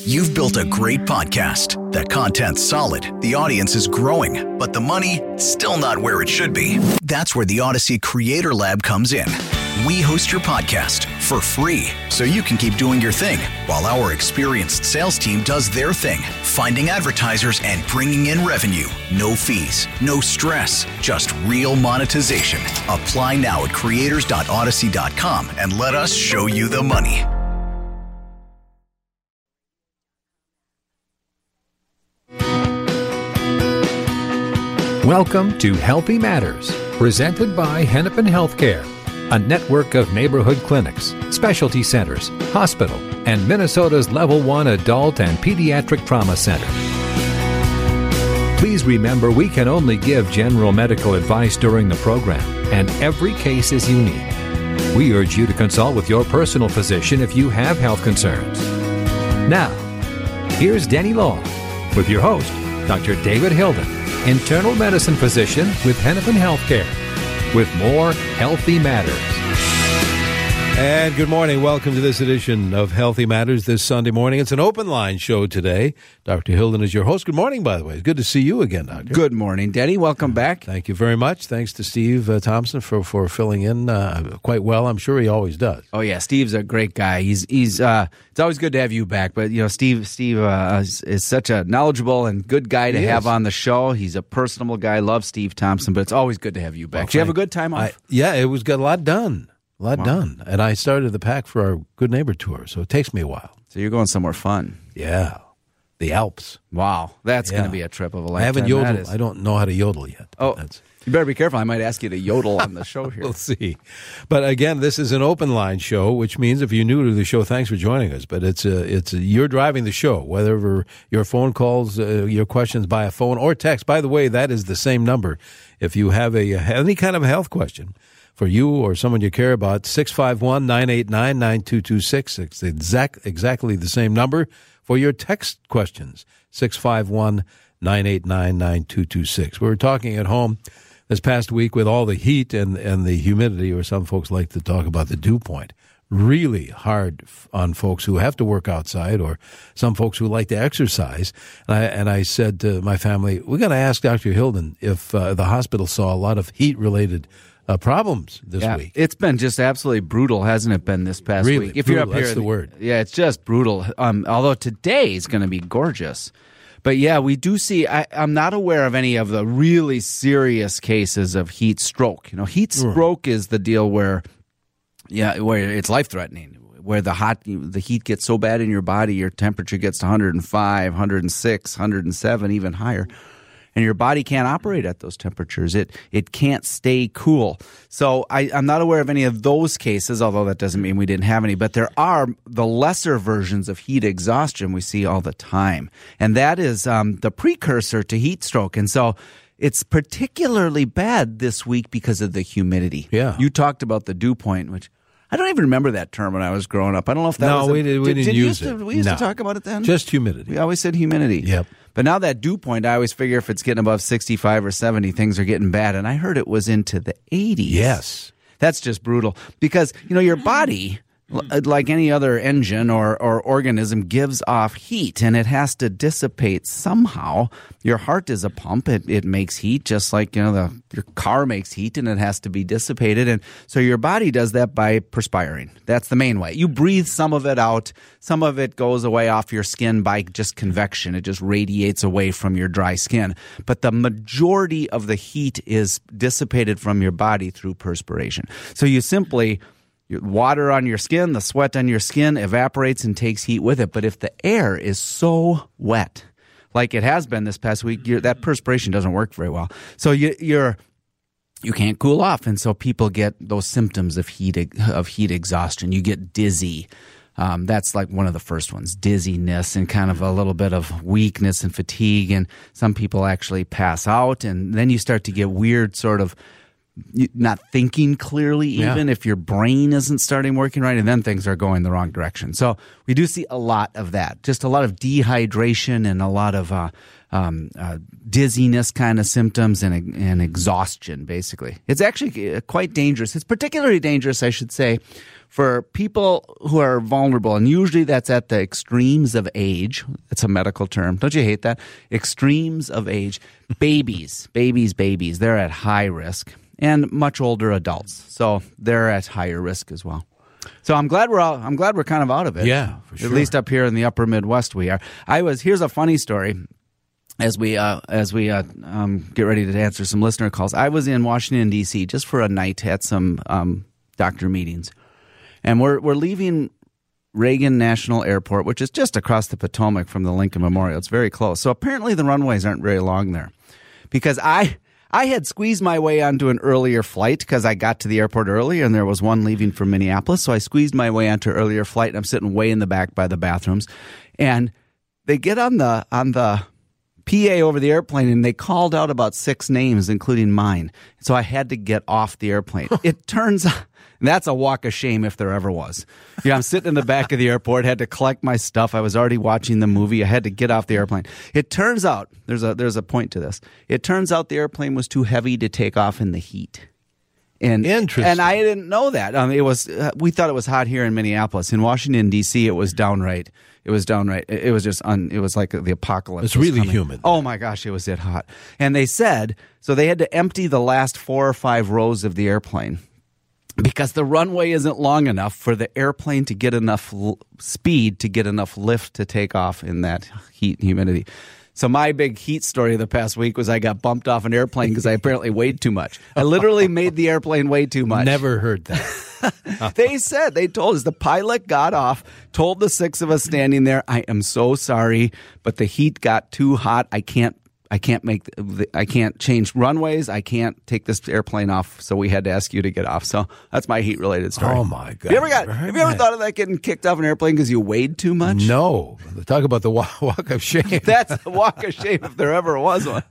You've built a great podcast. The content's solid, the audience is growing, but the money, still not where it should be. That's where the Odyssey Creator Lab comes in. We host your podcast for free, so you can keep doing your thing, while our experienced sales team does their thing, finding advertisers and bringing in revenue. No fees, no stress, just real monetization. Apply now at creators.odyssey.com and let us show you the money. Welcome to Healthy Matters, presented by Hennepin Healthcare, a network of neighborhood clinics, specialty centers, hospital, and Minnesota's Level 1 Adult and Pediatric Trauma Center. Please remember we can only give general medical advice during the program, and every case is unique. We urge you to consult with your personal physician if you have health concerns. Now, here's Denny Law with your host, Dr. David Hilden, internal medicine physician with Hennepin Healthcare, with more Healthy Matters. And good morning. Welcome to this edition of Healthy Matters this Sunday morning. It's an open line show today. Dr. Hilden is your host. Good morning, by the way. It's good to see you again, Doctor. Good morning, Denny. Welcome back. Thank you very much. Thanks to Steve Thompson for filling in quite well. I'm sure he always does. Oh, yeah. Steve's a great guy. He's it's always good to have you back. But, you know, Steve is such a knowledgeable and good guy to have on the show. He's a personable guy. Love Steve Thompson, but it's always good to have you back. Well, did you have a good time off? Yeah, it was got a lot done. Done. And I started the pack for our Good Neighbor Tour, so it takes me a while. So you're going somewhere fun. Yeah. The Alps. Wow. That's going to be a trip of a lifetime. I haven't yodeled. I don't know how to yodel yet. Oh, you better be careful. I might ask you to yodel on the show here. We'll see. But again, this is an open line show, which means if you're new to the show, thanks for joining us. But you're driving the show, whether your phone calls, your questions by a phone or text. By the way, that is the same number. If you have any kind of a health question for you or someone you care about, 651-989-9226. It's exactly the same number for your text questions, 651-989-9226. We were talking at home this past week with all the heat and the humidity, or some folks like to talk about the dew point. Really hard on folks who have to work outside, or some folks who like to exercise. And I said to my family, we're going to ask Dr. Hilden if the hospital saw a lot of heat-related problems this week. It's been just absolutely brutal, hasn't it been, this past really, week? If brutal, you're up here, that's the word. Yeah, it's just brutal. Although today is going to be gorgeous. But yeah, we do see, I'm not aware of any of the really serious cases of heat stroke. You know, heat stroke is the deal where it's life-threatening, where the heat gets so bad in your body, your temperature gets to 105, 106, 107, even higher. And your body can't operate at those temperatures. It can't stay cool. So I'm not aware of any of those cases, although that doesn't mean we didn't have any. But there are the lesser versions of heat exhaustion we see all the time. And that is the precursor to heat stroke. And so it's particularly bad this week because of the humidity. Yeah. You talked about the dew point, which I don't even remember that term when I was growing up. I don't know if that was... No, we didn't use it. We used to talk about it then? Just humidity. We always said humidity. Yep. But now that dew point, I always figure if it's getting above 65 or 70, things are getting bad. And I heard it was into the 80s. Yes. That's just brutal. Because, you know, your body, like any other engine or organism, gives off heat, and it has to dissipate somehow. Your heart is a pump. It makes heat, just like, you know, your car makes heat, and it has to be dissipated. And so your body does that by perspiring. That's the main way. You breathe some of it out. Some of it goes away off your skin by just convection. It just radiates away from your dry skin. But the majority of the heat is dissipated from your body through perspiration. So you simply... water on your skin, the sweat on your skin evaporates and takes heat with it. But if the air is so wet, like it has been this past week, that perspiration doesn't work very well. So you can't cool off, and so people get those symptoms of heat exhaustion. You get dizzy. That's like one of the first ones, dizziness and kind of a little bit of weakness and fatigue. And some people actually pass out, and then you start to get weird sort of not thinking clearly, even if your brain isn't starting working right, and then things are going the wrong direction. So we do see a lot of that, just a lot of dehydration and a lot of dizziness kind of symptoms and exhaustion, basically. It's actually quite dangerous. It's particularly dangerous, I should say, for people who are vulnerable, and usually that's at the extremes of age. It's a medical term. Don't you hate that? Extremes of age. Babies. They're at high risk. And much older adults. So they're at higher risk as well. So I'm glad we're kind of out of it. Yeah, for sure. At least up here in the upper Midwest we are. Here's a funny story. As we get ready to answer some listener calls, I was in Washington D.C. just for a night at some doctor meetings, and we're leaving Reagan National Airport, which is just across the Potomac from the Lincoln Memorial. It's very close. So apparently the runways aren't very long there, because I had squeezed my way onto an earlier flight because I got to the airport early and there was one leaving from Minneapolis. So I squeezed my way onto an earlier flight, and I'm sitting way in the back by the bathrooms, and they get on the PA over the airplane, and they called out about 6 names, including mine. So I had to get off the airplane. It turns out that's a walk of shame if there ever was. I'm sitting in the back of the airport, had to collect my stuff. I was already watching the movie. I had to get off the airplane. It turns out there's a point to this. It turns out the airplane was too heavy to take off in the heat. Interesting. And I didn't know that. We thought it was hot here in Minneapolis. In Washington D.C., it was downright. It was like the apocalypse. It's really humid. Oh my gosh, it was that hot. And they said, so they had to empty the last 4 or 5 rows of the airplane because the runway isn't long enough for the airplane to get enough speed to get enough lift to take off in that heat and humidity. So my big heat story of the past week was I got bumped off an airplane because I apparently weighed too much. I literally made the airplane weigh too much. Never heard that. They told us, the pilot got off, told the 6 of us standing there, I am so sorry, but the heat got too hot. I can't change runways. I can't take this airplane off. So we had to ask you to get off. So that's my heat related story. Oh my God. Have you ever thought of that, getting kicked off an airplane because you weighed too much? No. Talk about the walk of shame. That's a walk of shame if there ever was one.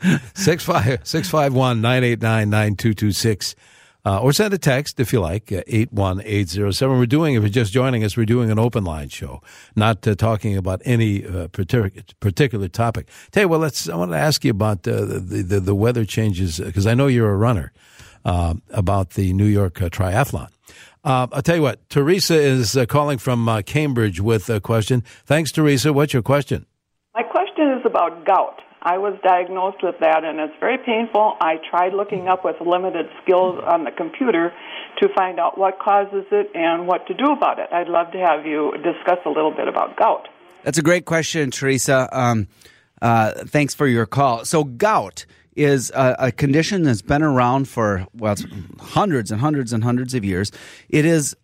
651-989-9226. Or send a text if you like, 81807. If you're just joining us, we're doing an open line show, not talking about any particular topic. Tell you what, I want to ask you about the weather changes, because I know you're a runner, about the New York Triathlon. I'll tell you what, Teresa is calling from Cambridge with a question. Thanks, Teresa. What's your question? My question is about gout. I was diagnosed with that, and it's very painful. I tried looking up with limited skills on the computer to find out what causes it and what to do about it. I'd love to have you discuss a little bit about gout. That's a great question, Teresa. Thanks for your call. So gout is a condition that's been around for, it's hundreds and hundreds and hundreds of years. It is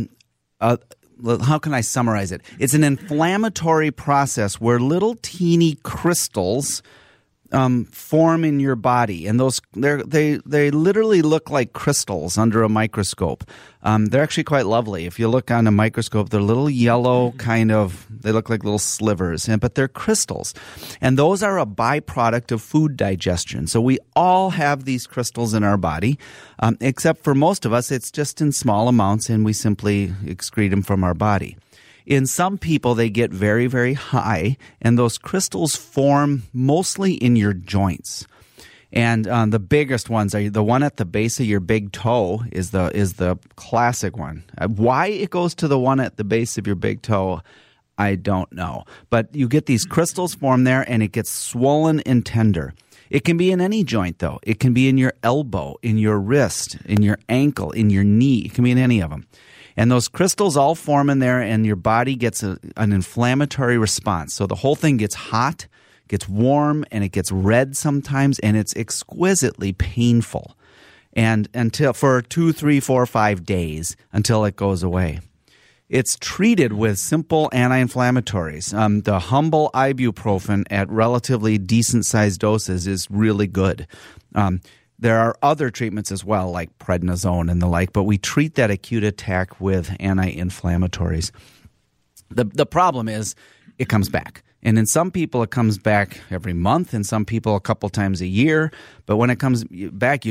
how can I summarize it? It's an inflammatory process where little teeny crystals form in your body, and they literally look like crystals under a microscope. They're actually quite lovely. If you look on a microscope, they're little yellow they look like little slivers, but they're crystals. And those are a byproduct of food digestion. So we all have these crystals in our body, except for most of us, it's just in small amounts, and we simply excrete them from our body. In some people, they get very, very high, and those crystals form mostly in your joints. And the biggest ones are the one at the base of your big toe is the classic one. Why it goes to the one at the base of your big toe, I don't know. But you get these crystals form there, and it gets swollen and tender. It can be in any joint, though. It can be in your elbow, in your wrist, in your ankle, in your knee. It can be in any of them. And those crystals all form in there, and your body gets an inflammatory response. So the whole thing gets hot, gets warm, and it gets red sometimes, and it's exquisitely painful. And for 2, 3, 4, 5 days until it goes away. It's treated with simple anti-inflammatories. The humble ibuprofen at relatively decent-sized doses is really good. There are other treatments as well, like prednisone and the like, but we treat that acute attack with anti-inflammatories. The problem is it comes back. And in some people, it comes back every month, and some people a couple times a year. But when it comes back,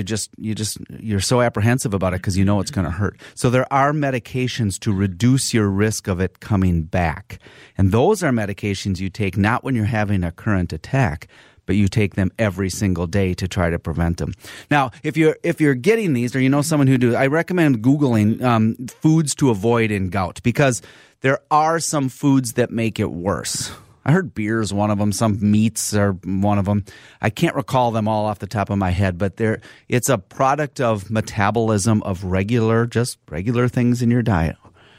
you're so apprehensive about it because you know it's going to hurt. So there are medications to reduce your risk of it coming back. And those are medications you take not when you're having a current attack, but you take them every single day to try to prevent them. Now, if you're getting these, or you know someone who do, I recommend Googling foods to avoid in gout, because there are some foods that make it worse. I heard beer is one of them. Some meats are one of them. I can't recall them all off the top of my head, but it's a product of metabolism of regular things in your diet.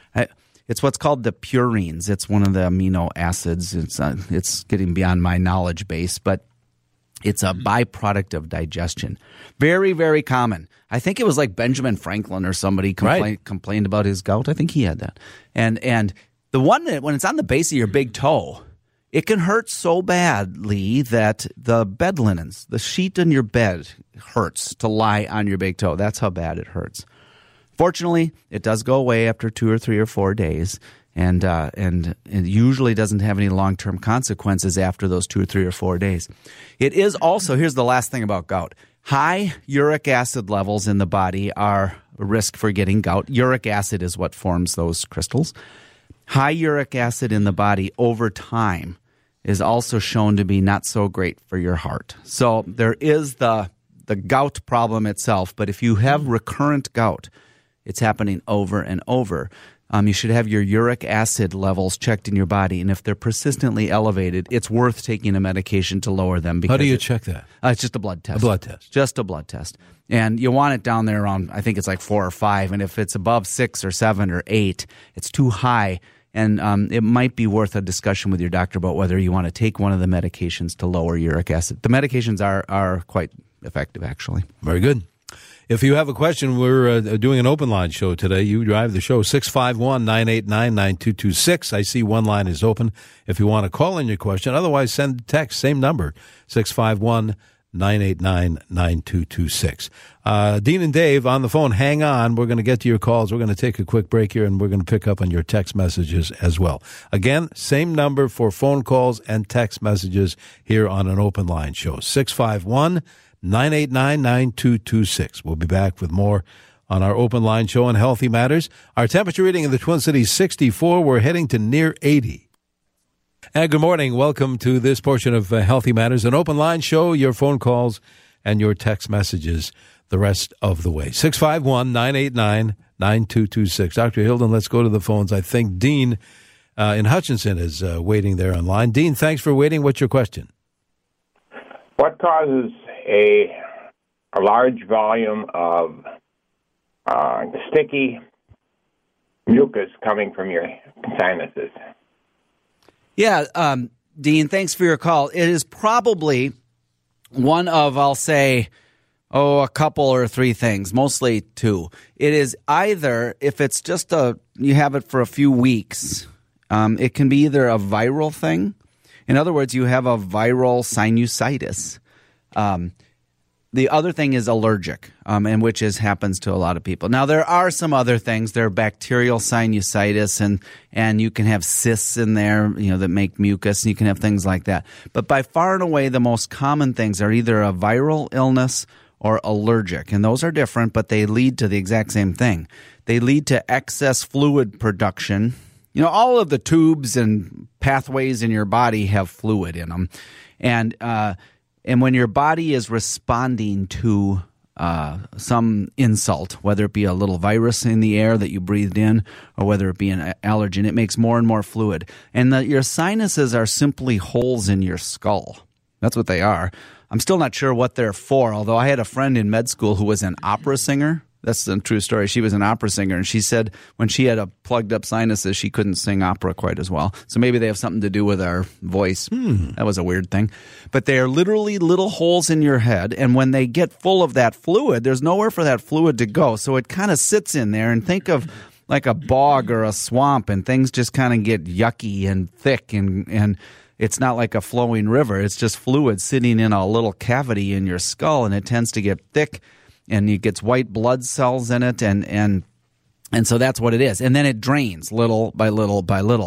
It's what's called the purines. It's one of the amino acids. It's getting beyond my knowledge base, but it's a byproduct of digestion. Very, very common. I think it was like Benjamin Franklin or somebody complained about his gout. I think he had that. And the one that when it's on the base of your big toe, it can hurt so badly that the bed linens, the sheet on your bed, hurts to lie on your big toe. That's how bad it hurts. Fortunately, it does go away after 2 or 3 or 4 days, and it usually doesn't have any long-term consequences after those 2 or 3 or 4 days. It is also, here's the last thing about gout, high uric acid levels in the body are a risk for getting gout. Uric acid is what forms those crystals. High uric acid in the body over time is also shown to be not so great for your heart. So there is the gout problem itself, but if you have recurrent gout, it's happening over and over. You should have your uric acid levels checked in your body, and if they're persistently elevated, it's worth taking a medication to lower them. How do you check that? It's just a blood test. A blood test. Just a blood test. And you want it down there around, I think it's like 4 or 5, and if it's above 6 or 7 or 8, it's too high. And it might be worth a discussion with your doctor about whether you want to take one of the medications to lower uric acid. The medications are quite effective, actually. Very good. If you have a question, we're doing an open line show today. You drive the show, 651-989-9226. I see one line is open if you want to call in your question. Otherwise, send a text, same number, 651-989-9226. Dean and Dave on the phone. Hang on. We're going to get to your calls. We're going to take a quick break here, and we're going to pick up on your text messages as well. Again, same number for phone calls and text messages here on an open line show, 651-989-9226. We'll be back with more on our open line show on Healthy Matters. Our temperature reading in the Twin Cities, 64. We're heading to near 80. And good morning. Welcome to this portion of Healthy Matters, an open line show, your phone calls and your text messages the rest of the way. 651-989-9226. Dr. Hilden, let's go to the phones. I think Dean in Hutchinson is waiting there online. Dean, thanks for waiting. What's your question? What causes a large volume of sticky mucus coming from your sinuses? Yeah, Dean, thanks for your call. It is probably one of, I'll say, a couple or 3 things, mostly 2. It is either, if it's just you have it for a few weeks, it can be either a viral thing. In other words, you have a viral sinusitis. The other thing is allergic, and which happens to a lot of people. Now, there are some other things. There are bacterial sinusitis, and you can have cysts in there, that make mucus, and you can have things like that. But by far and away, the most common things are either a viral illness or allergic, and those are different, but they lead to the exact same thing. They lead to excess fluid production. All of the tubes and pathways in your body have fluid in them, and when your body is responding to some insult, whether it be a little virus in the air that you breathed in or whether it be an allergen, it makes more and more fluid. And your sinuses are simply holes in your skull. That's what they are. I'm still not sure what they're for, although I had a friend in med school who was an opera singer. That's a true story. She was an opera singer, and she said when she had a plugged up sinuses, she couldn't sing opera quite as well. So maybe they have something to do with our voice. That was a weird thing. But they are literally little holes in your head, and when they get full of that fluid, there's nowhere for that fluid to go. So it kind of sits in there, and think of like a bog or a swamp, and things just kind of get yucky and thick, and it's not like a flowing river. It's just fluid sitting in a little cavity in your skull, and it tends to get thick, and it gets white blood cells in it, and so that's what it is. And then it drains little by little by little.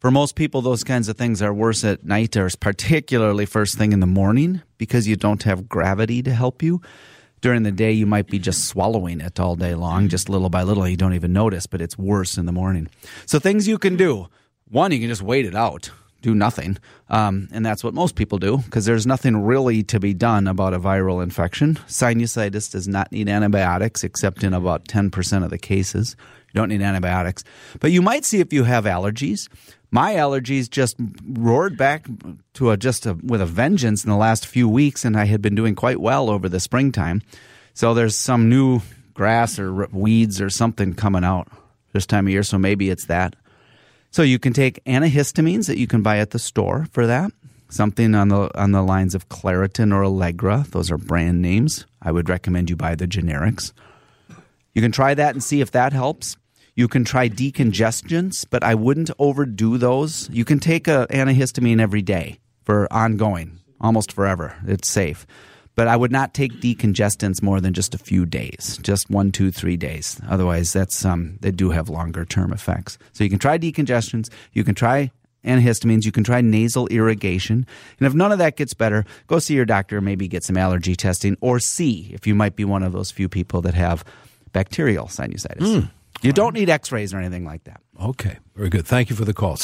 For most people, those kinds of things are worse at night, or particularly first thing in the morning, because you don't have gravity to help you. During the day, you might be just swallowing it all day long, just little by little. You don't even notice, but it's worse in the morning. So things you can do. One, you can just wait it out. Do nothing. And that's what most people do, because there's nothing really to be done about a viral infection. Sinusitis does not need antibiotics, except in about 10% of the cases. You don't need antibiotics. But you might see if you have allergies. My allergies just roared back to with a vengeance in the last few weeks, and I had been doing quite well over the springtime. So there's some new grass or weeds or something coming out this time of year, so maybe it's that. So you can take antihistamines that you can buy at the store for that. Something on the lines of Claritin or Allegra. Those are brand names. I would recommend you buy the generics. You can try that and see if that helps. You can try decongestants, but I wouldn't overdo those. You can take an antihistamine every day for ongoing, almost forever. It's safe. But I would not take decongestants more than just a few days, just 1, 2, 3 days. Otherwise, they do have longer-term effects. So you can try decongestants. You can try antihistamines. You can try nasal irrigation. And if none of that gets better, go see your doctor, maybe get some allergy testing, or see if you might be one of those few people that have bacterial sinusitis. You don't need x-rays or anything like that. Okay, very good. Thank you for the call.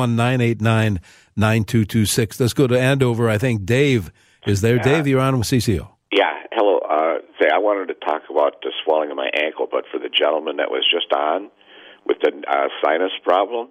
651-989-9226. Let's go to Andover. I think Dave is there. Dave, you're on with CCO. Yeah, hello. Say, I wanted to talk about the swelling of my ankle, but for the gentleman that was just on with the sinus problem,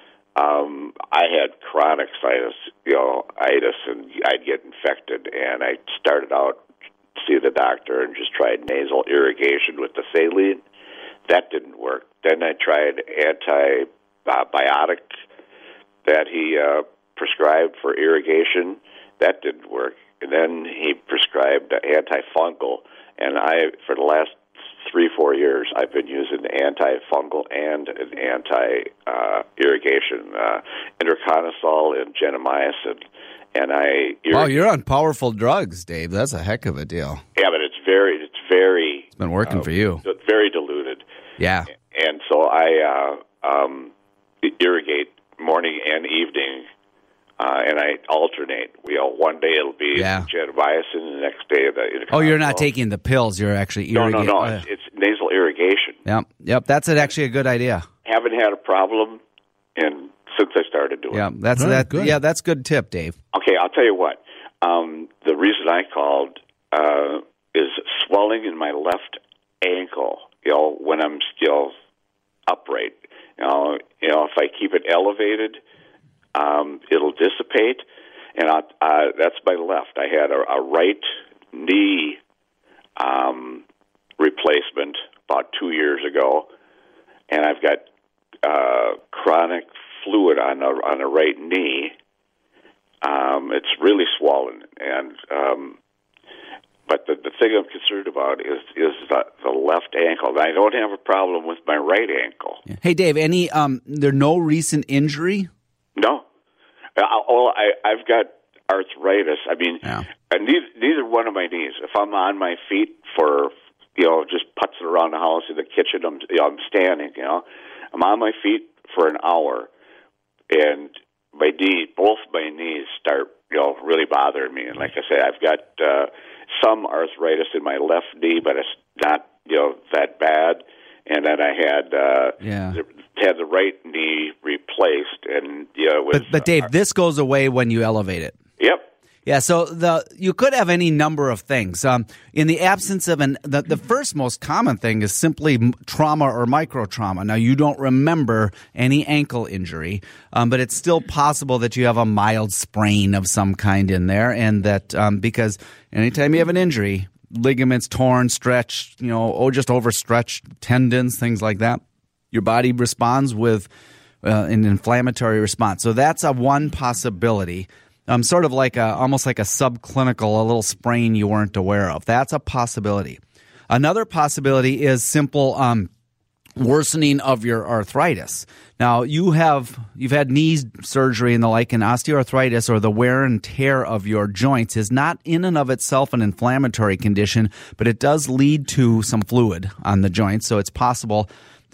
I had chronic sinus, itis, and I'd get infected, and I started out to see the doctor and just tried nasal irrigation with the saline. That didn't work. Then I tried antibiotic that he prescribed for irrigation. That didn't work. And then he prescribed antifungal. And for the last 3-4 years, I've been using antifungal and an anti-irrigation, itraconazole and gentamicin. And wow, you're on powerful drugs, Dave. That's a heck of a deal. Yeah, but it's been working for you. Very diluted. Yeah. And so I irrigate morning and evening, and I alternate. One day it'll be gentamicin, and the next day the itraconazole. Oh, you're not taking the pills. You're actually irrigating. No. It's nasal irrigation. Yep. That's actually a good idea. Haven't had a problem since I started doing it. That's good. Yeah, that's a good tip, Dave. Okay, I'll tell you what. The reason I called is swelling in my left ankle. When I'm still upright. If I keep it elevated, it'll dissipate. And that's my left. I had a right knee replacement about 2 years ago, and I've got chronic fluid on the right knee. It's really swollen, and but the thing I'm concerned about is the left ankle. I don't have a problem with my right ankle. Yeah. Hey, Dave, there no recent injury? No. I've got arthritis. I mean, neither one of my knees. If I'm on my feet for just putzing around the house in the kitchen, I'm standing. I'm on my feet for an hour, and both my knees start really bothering me. And like I say, I've got some arthritis in my left knee, but it's not that bad. And then I had the right knee replaced, and it was. But Dave, this goes away when you elevate it. Yep. Yeah, so you could have any number of things. In the absence of the first most common thing is simply trauma or microtrauma. Now, you don't remember any ankle injury, but it's still possible that you have a mild sprain of some kind in there, and that because anytime you have an injury, ligaments torn, stretched, just overstretched, tendons, things like that, your body responds with an inflammatory response. So that's one possibility. Sort of like almost like a subclinical, a little sprain you weren't aware of. That's a possibility. Another possibility is simple worsening of your arthritis. Now, you've had knee surgery and the like, and osteoarthritis, or the wear and tear of your joints, is not in and of itself an inflammatory condition, but it does lead to some fluid on the joints. So it's possible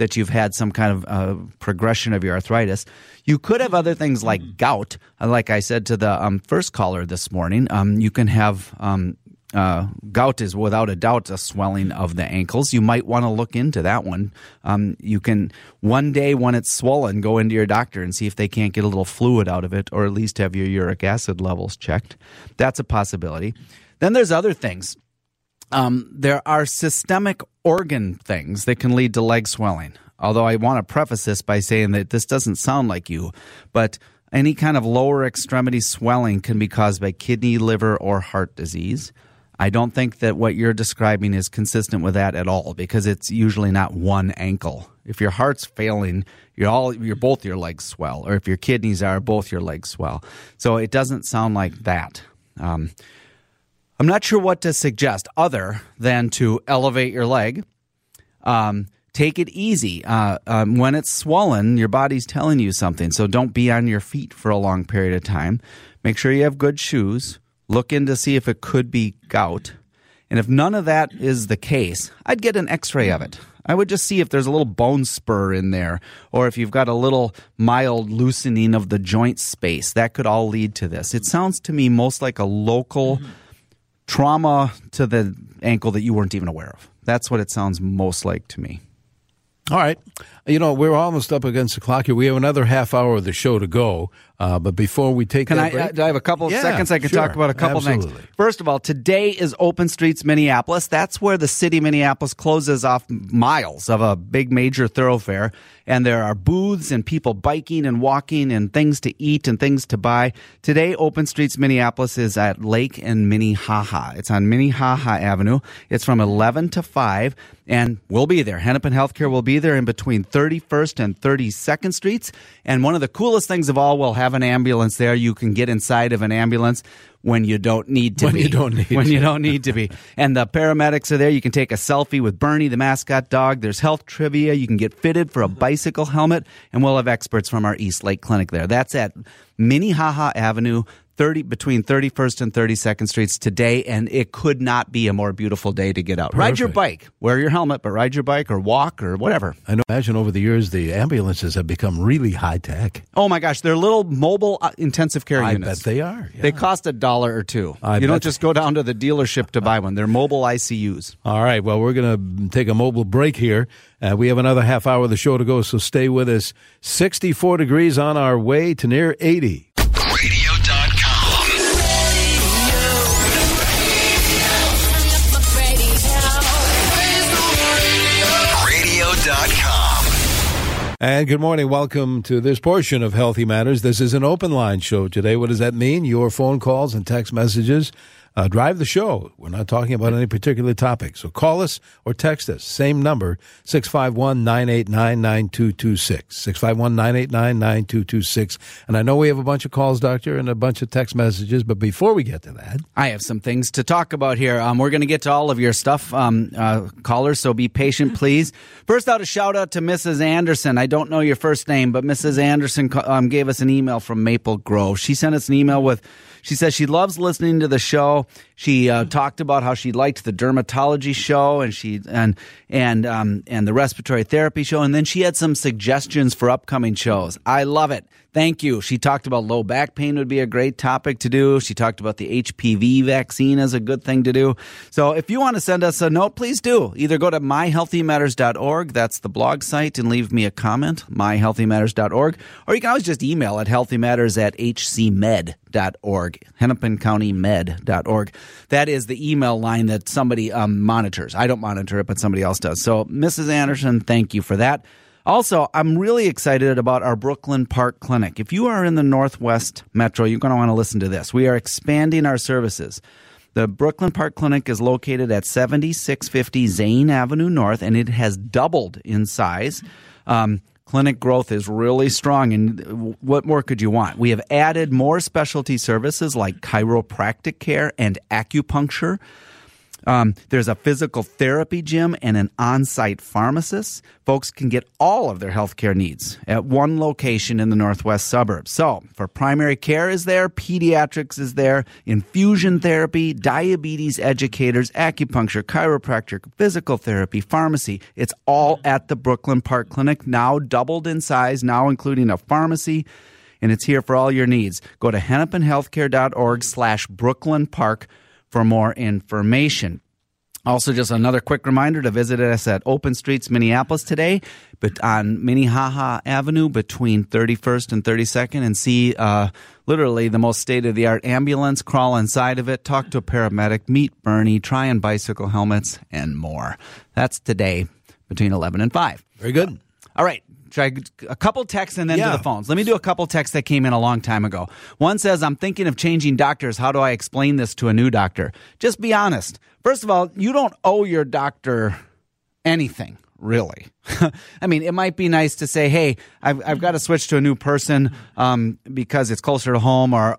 that you've had some kind of progression of your arthritis. You could have other things like gout. Like I said to the first caller this morning, you can have gout is without a doubt a swelling of the ankles. You might want to look into that one. You can one day when it's swollen, go into your doctor and see if they can't get a little fluid out of it, or at least have your uric acid levels checked. That's a possibility. Then there's other things. There are systemic organ things that can lead to leg swelling. Although I want to preface this by saying that this doesn't sound like you, but any kind of lower extremity swelling can be caused by kidney, liver, or heart disease. I don't think that what you're describing is consistent with that at all, because it's usually not one ankle. If your heart's failing, both your legs swell, or if your kidneys are, both your legs swell. So it doesn't sound like that. I'm not sure what to suggest other than to elevate your leg. Take it easy. When it's swollen, your body's telling you something. So don't be on your feet for a long period of time. Make sure you have good shoes. Look in to see if it could be gout. And if none of that is the case, I'd get an x-ray of it. I would just see if there's a little bone spur in there, or if you've got a little mild loosening of the joint space. That could all lead to this. It sounds to me most like a local trauma to the ankle that you weren't even aware of. That's what it sounds most like to me. All right. We're almost up against the clock here. We have another half hour of the show to go. But before we take that break... I have a couple of seconds I can talk about a couple things. First of all, today is Open Streets Minneapolis. That's where the city of Minneapolis closes off miles of a big major thoroughfare. And there are booths and people biking and walking and things to eat and things to buy. Today, Open Streets Minneapolis is at Lake and Minnehaha. It's on Minnehaha Avenue. It's from 11 to 5. And we'll be there. Hennepin Healthcare will be there in between 31st and 32nd Streets. And one of the coolest things of all, we'll have an ambulance there. You can get inside of an ambulance when you don't need to be. When you don't need to be. And the paramedics are there. You can take a selfie with Bernie, the mascot dog. There's health trivia. You can get fitted for a bicycle helmet. And we'll have experts from our East Lake Clinic there. That's at Minnehaha Avenue, between 31st and 32nd Streets today, and it could not be a more beautiful day to get out. Perfect. Ride your bike. Wear your helmet, but ride your bike or walk or whatever. I know. Imagine over the years the ambulances have become really high tech. Oh my gosh, they're little mobile intensive care units. I bet they are. Yeah. They cost $1 or $2. You don't just go down to the dealership to buy one. They're mobile ICUs. All right. Well, we're going to take a mobile break here. We have another half hour of the show to go, so stay with us. 64 degrees on our way to near 80. And good morning. Welcome to this portion of Healthy Matters. This is an open line show today. What does that mean? Your phone calls and text messages drive the show. We're not talking about any particular topic. So call us or text us. Same number, 651-989-9226. 651-989-9226. And I know we have a bunch of calls, Doctor, and a bunch of text messages. But before we get to that, I have some things to talk about here. We're going to get to all of your stuff, callers, so be patient, please. First out, a shout out to Mrs. Anderson. I don't know your first name, but Mrs. Anderson gave us an email from Maple Grove. She sent us an email with... She says she loves listening to the show. She talked about how she liked the dermatology show and the respiratory therapy show, and then she had some suggestions for upcoming shows. I love it. Thank you. She talked about low back pain would be a great topic to do. She talked about the HPV vaccine as a good thing to do. So if you want to send us a note, please do. Either go to myhealthymatters.org, that's the blog site, and leave me a comment, myhealthymatters.org, or you can always just email at healthymatters@hcmed.org, hennepincountymed.org. That is the email line that somebody monitors. I don't monitor it, but somebody else does. So Mrs. Anderson, thank you for that. Also, I'm really excited about our Brooklyn Park Clinic. If you are in the Northwest Metro, you're going to want to listen to this. We are expanding our services. The Brooklyn Park Clinic is located at 7650 Zane Avenue North, and it has doubled in size. Clinic growth is really strong, and what more could you want? We have added more specialty services like chiropractic care and acupuncture. There's a physical therapy gym and an on-site pharmacist. Folks can get all of their healthcare needs at one location in the northwest suburbs. So for primary care is there, pediatrics is there, infusion therapy, diabetes educators, acupuncture, chiropractic, physical therapy, pharmacy. It's all at the Brooklyn Park Clinic, now doubled in size, now including a pharmacy, and it's here for all your needs. Go to hennepinhealthcare.org/Brooklyn Park for more information. Also, just another quick reminder to visit us at Open Streets, Minneapolis today, but on Minnehaha Avenue between 31st and 32nd, and see literally the most state-of-the-art ambulance, crawl inside of it, talk to a paramedic, meet Bernie, try on bicycle helmets, and more. That's today between 11 and 5. Very good. All right. Try a couple texts and then to the phones. Let me do a couple texts that came in a long time ago. One says, I'm thinking of changing doctors. How do I explain this to a new doctor? Just be honest. First of all, you don't owe your doctor anything, really. I mean, it might be nice to say, hey, I've got to switch to a new person because it's closer to home, or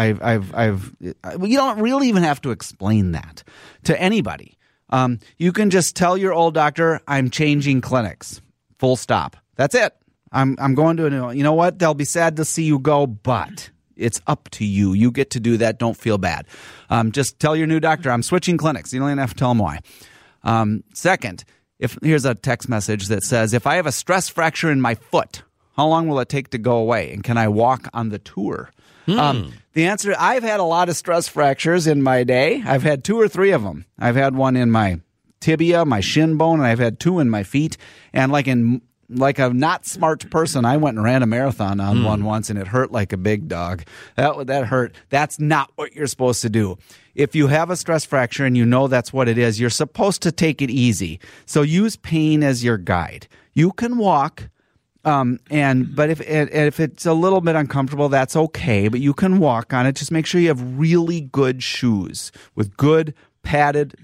you don't really even have to explain that to anybody. You can just tell your old doctor, I'm changing clinics. Full stop. That's it. I'm going to a new. You know what? They'll be sad to see you go, but it's up to you. You get to do that. Don't feel bad. Just tell your new doctor, I'm switching clinics. You don't even have to tell them why. Second, here's a text message that says, if I have a stress fracture in my foot, how long will it take to go away? And can I walk on the tour? The answer, I've had a lot of stress fractures in my day. I've had 2 or 3 of them. I've had one in my tibia, my shin bone, and I've had 2 in my feet. And like a not smart person, I went and ran a marathon on one once, and it hurt like a big dog. That hurt. That's not what you're supposed to do. If you have a stress fracture and you know that's what it is, you're supposed to take it easy. So use pain as your guide. You can walk, but if it's a little bit uncomfortable, that's okay. But you can walk on it. Just make sure you have really good shoes with good padded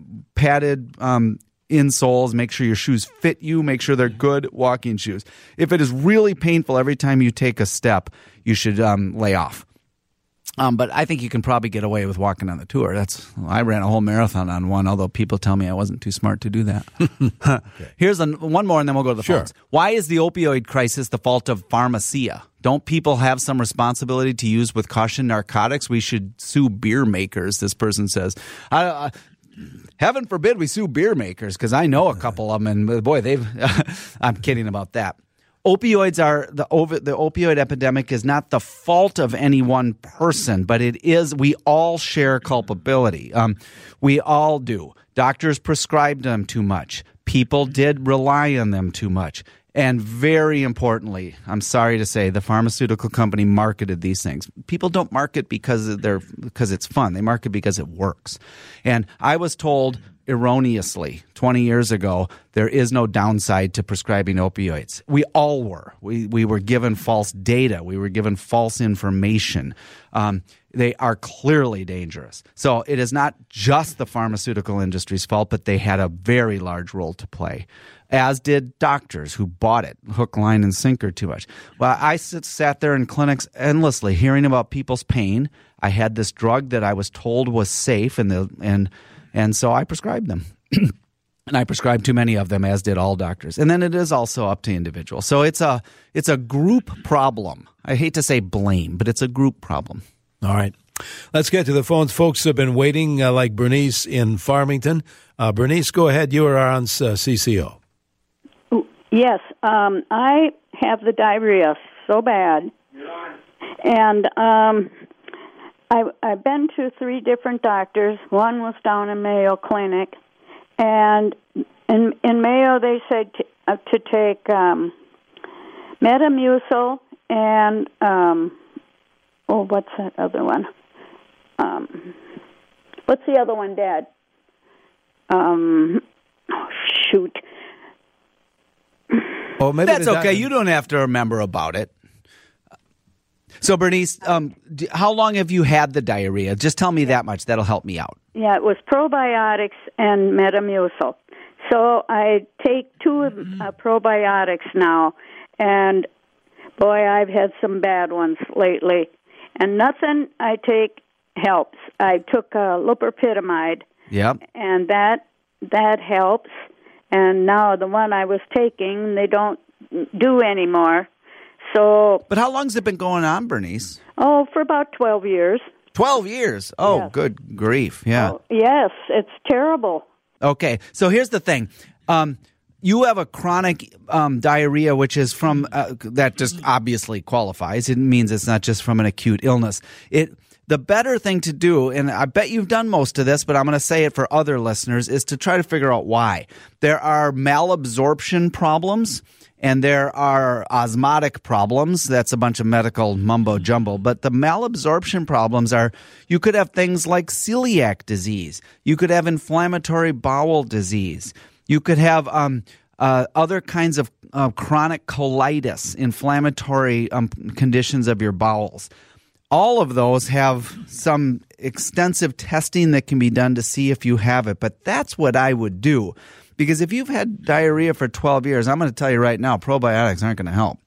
insoles. Make sure your shoes fit you. Make sure they're good walking shoes. If it is really painful every time you take a step, you should lay off. But I think you can probably get away with walking on the tour. I ran a whole marathon on one, although people tell me I wasn't too smart to do that. Okay. Here's one more, and then we'll go to the phones. Why is the opioid crisis the fault of pharmacia? Don't people have some responsibility to use with caution narcotics? We should sue beer makers, this person says. Heaven forbid we sue beer makers, because I know a couple of them, and boy, I'm kidding about that. Opioids are the opioid epidemic is not the fault of any one person, but it is. We all share culpability. We all do. Doctors prescribed them too much. People did rely on them too much. And very importantly, I'm sorry to say, the pharmaceutical company marketed these things. People don't market because it's fun. They market because it works. And I was told erroneously 20 years ago, there is no downside to prescribing opioids. We all were. We were given false data. We were given false information. They are clearly dangerous. So it is not just the pharmaceutical industry's fault, but they had a very large role to play, as did doctors who bought it, hook, line, and sinker too much. Well, I sat there in clinics endlessly hearing about people's pain. I had this drug that I was told was safe, and so I prescribed them. And I prescribed too many of them, as did all doctors. And then it is also up to individuals. So it's a group problem. I hate to say blame, but it's a group problem. All right. Let's get to the phones. Folks have been waiting, like Bernice in Farmington. Bernice, go ahead. You are on CCO. Yes. I have the diarrhea so bad. And I've been to 3 different doctors. One was down in Mayo Clinic. And in Mayo, they said to take Metamucil and, what's that other one? What's the other one, Dad? Shoot. Oh, maybe that's okay. You don't have to remember about it. So, Bernice, how long have you had the diarrhea? Just tell me that much. That'll help me out. Yeah, it was probiotics and Metamucil. So I take 2 probiotics now, and boy, I've had some bad ones lately. And nothing I take helps. I took loperamide, Yep. And that helps. And now the one I was taking, they don't do anymore. So. But how long's it been going on, Bernice? Oh, for about 12 years. 12 years? Oh, yes. Good grief. Yeah. Oh, yes, it's terrible. Okay, so here's the thing. You have a chronic diarrhea, which is from that just obviously qualifies. It means it's not just from an acute illness. The better thing to do, and I bet you've done most of this, but I'm going to say it for other listeners, is to try to figure out why. There are malabsorption problems, and there are osmotic problems. That's a bunch of medical mumbo-jumbo. But the malabsorption problems are, you could have things like celiac disease. You could have inflammatory bowel disease. You could have other kinds of chronic colitis, inflammatory conditions of your bowels. All of those have some extensive testing that can be done to see if you have it. But that's what I would do. Because if you've had diarrhea for 12 years, I'm going to tell you right now, probiotics aren't going to help.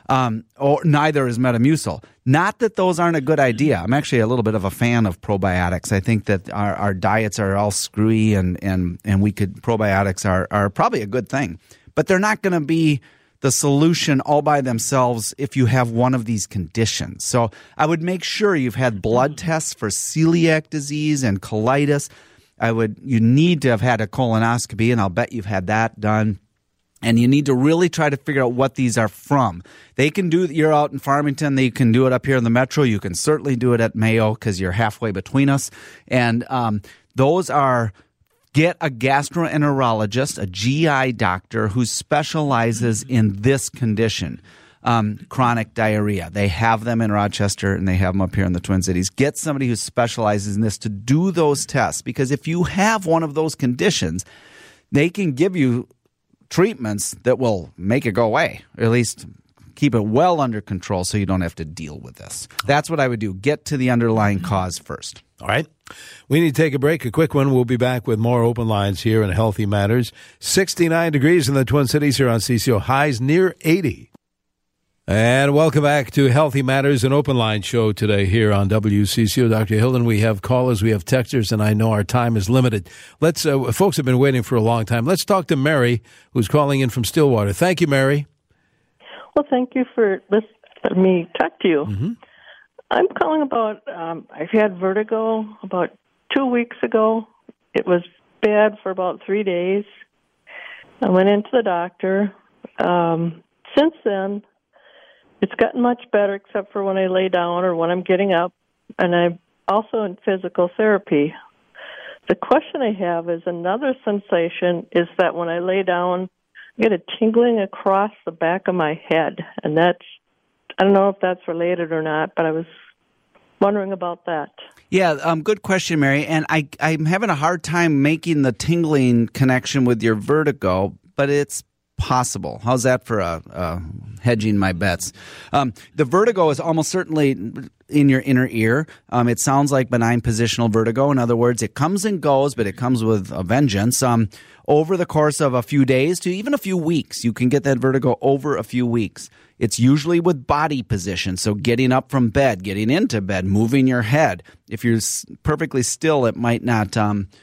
Or neither is Metamucil. Not that those aren't a good idea. I'm actually a little bit of a fan of probiotics. I think that our diets are all screwy and probiotics are probably a good thing. But they're not going to be the solution all by themselves if you have one of these conditions. So I would make sure you've had blood tests for celiac disease and colitis. You need to have had a colonoscopy, and I'll bet you've had that done. And you need to really try to figure out what these are from. You're out in Farmington, they can do it up here in the Metro. You can certainly do it at Mayo because you're halfway between us. And those are, get a gastroenterologist, a GI doctor who specializes in this condition, chronic diarrhea. They have them in Rochester and they have them up here in the Twin Cities. Get somebody who specializes in this to do those tests, because if you have one of those conditions, they can give you treatments that will make it go away, or at least keep it well under control so you don't have to deal with this. That's what I would do. Get to the underlying cause first. All right. We need to take a break, a quick one. We'll be back with more open lines here in Healthy Matters. 69 degrees in the Twin Cities here on CCO. Highs near 80. And welcome back to Healthy Matters, an open line show today here on WCCO. Dr. Hilden, we have callers, we have texters, and I know our time is limited. Folks have been waiting for a long time. Let's talk to Mary, who's calling in from Stillwater. Thank you, Mary. Well, thank you for letting me talk to you. Mm-hmm. I'm calling about, I've had vertigo about 2 weeks ago. It was bad for about 3 days. I went into the doctor. Since then, it's gotten much better, except for when I lay down or when I'm getting up, and I'm also in physical therapy. The question I have is, another sensation is that when I lay down, I get a tingling across the back of my head, and I don't know if that's related or not, but I was wondering about that. Yeah, good question, Mary, and I'm having a hard time making the tingling connection with your vertigo, but it's possible. How's that for hedging my bets? The vertigo is almost certainly in your inner ear. It sounds like benign positional vertigo. In other words, it comes and goes, but it comes with a vengeance. Over the course of a few days to even a few weeks, you can get that vertigo over a few weeks. It's usually with body position, so getting up from bed, getting into bed, moving your head. If you're perfectly still, it might not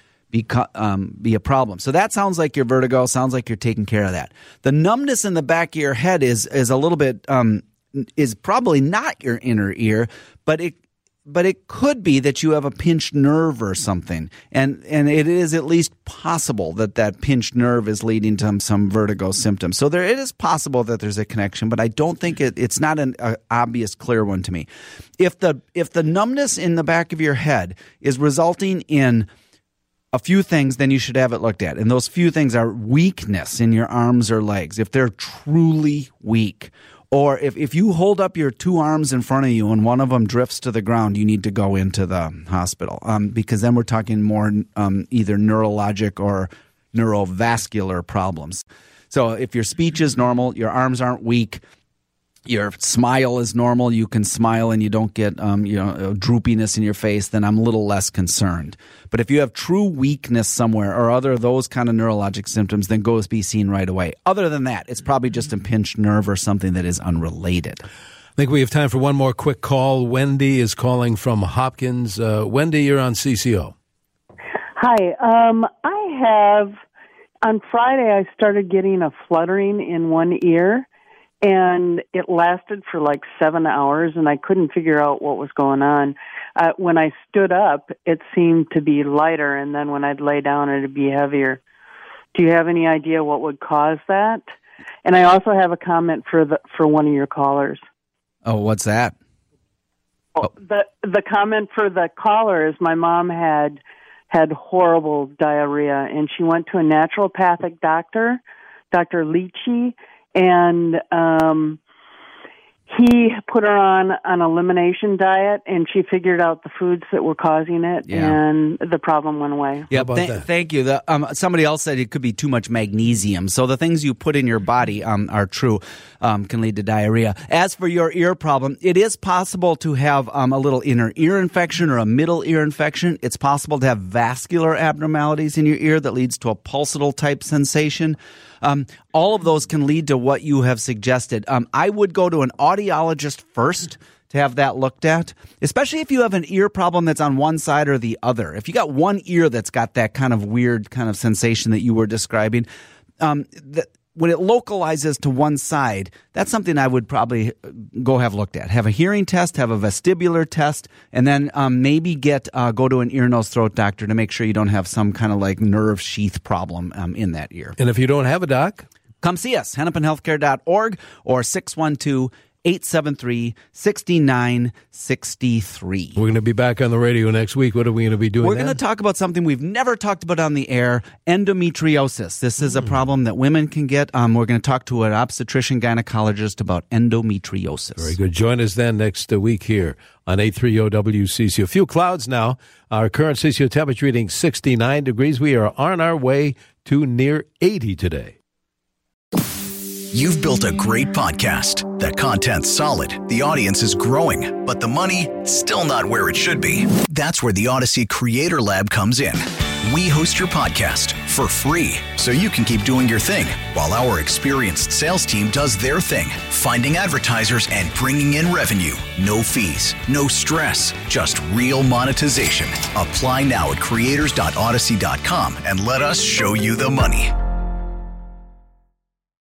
be a problem. So that sounds like your vertigo. Sounds like you're taking care of that. The numbness in the back of your head is a little bit is probably not your inner ear, but it could be that you have a pinched nerve or something, and it is at least possible that pinched nerve is leading to some vertigo symptoms. So it is possible that there's a connection, but I don't think it's not an obvious, clear one to me. If the numbness in the back of your head is resulting in a few things, then you should have it looked at. And those few things are weakness in your arms or legs, if they're truly weak. Or if you hold up your two arms in front of you and one of them drifts to the ground, you need to go into the hospital, because then we're talking more either neurologic or neurovascular problems. So if your speech is normal, your arms aren't weak, your smile is normal, you can smile and you don't get droopiness in your face, then I'm a little less concerned. But if you have true weakness somewhere or other of those kind of neurologic symptoms, then go be seen right away. Other than that, it's probably just a pinched nerve or something that is unrelated. I think we have time for one more quick call. Wendy is calling from Hopkins. Wendy, you're on CCO. Hi. On Friday, I started getting a fluttering in one ear, and it lasted for like 7 hours, and I couldn't figure out what was going on. When I stood up, it seemed to be lighter, and then when I'd lay down, it'd be heavier. Do you have any idea what would cause that? And I also have a comment for one of your callers. Oh, what's that? Oh. The comment for the caller is my mom had horrible diarrhea, and she went to a naturopathic doctor, Dr. Leachy, and he put her on an elimination diet, and she figured out the foods that were causing it, and the problem went away. Yeah, thank you. Somebody else said it could be too much magnesium. So the things you put in your body are true, can lead to diarrhea. As for your ear problem, it is possible to have a little inner ear infection or a middle ear infection. It's possible to have vascular abnormalities in your ear that leads to a pulsatile type sensation. All of those can lead to what you have suggested. I would go to an audiologist first to have that looked at, especially if you have an ear problem that's on one side or the other. If you got one ear that's got that kind of weird kind of sensation that you were describing, when it localizes to one side, that's something I would probably go have looked at. Have a hearing test, have a vestibular test, and then maybe go to an ear, nose, throat doctor to make sure you don't have some kind of like nerve sheath problem in that ear. And if you don't have a doc? Come see us, hennepinhealthcare.org or 612-873-6963. We're going to be back on the radio next week. What are we going to be doing? We're going to talk about something we've never talked about on the air, endometriosis. This is a problem that women can get. We're going to talk to an obstetrician gynecologist about endometriosis. Very good. Join us then next week here on 830 WCCO. A few clouds now. Our current CCO temperature reading 69 degrees. We are on our way to near 80 today. You've built a great podcast. The content's solid, the audience is growing, but the money, still not where it should be. That's where the Odyssey Creator Lab comes in. We host your podcast for free, so you can keep doing your thing, while our experienced sales team does their thing, finding advertisers and bringing in revenue. No fees, no stress, just real monetization. Apply now at creators.odyssey.com and let us show you the money.